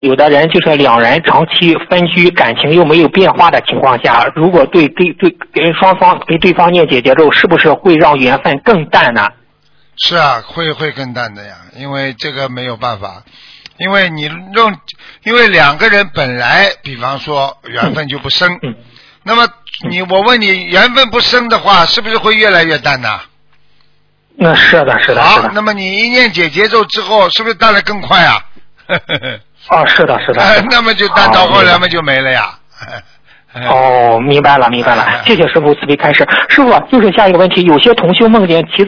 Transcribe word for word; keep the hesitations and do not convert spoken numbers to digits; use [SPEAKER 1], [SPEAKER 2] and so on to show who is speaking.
[SPEAKER 1] 有的人就是两人长期分居，感情又没有变化的情况下，如果对对对给双方给对方念姐姐咒，是不是会让缘分更淡呢？
[SPEAKER 2] 是啊，会会更淡的呀，因为这个没有办法，因为你用，因为两个人本来，比方说缘分就不深，
[SPEAKER 1] 嗯、
[SPEAKER 2] 那么你我问你，缘分不深的话，是不是会越来越淡呢？
[SPEAKER 1] 那是的，是的，
[SPEAKER 2] 好，
[SPEAKER 1] 是的。
[SPEAKER 2] 那么你一念姐姐咒之后，是不是淡得更快啊？
[SPEAKER 1] 哦，是的，是的。
[SPEAKER 2] 呃、那么就淡到后来嘛就没了呀。
[SPEAKER 1] 哦，明白了，明白了。谢谢师傅慈悲开示。师傅，就是下一个问题，有些同修梦见其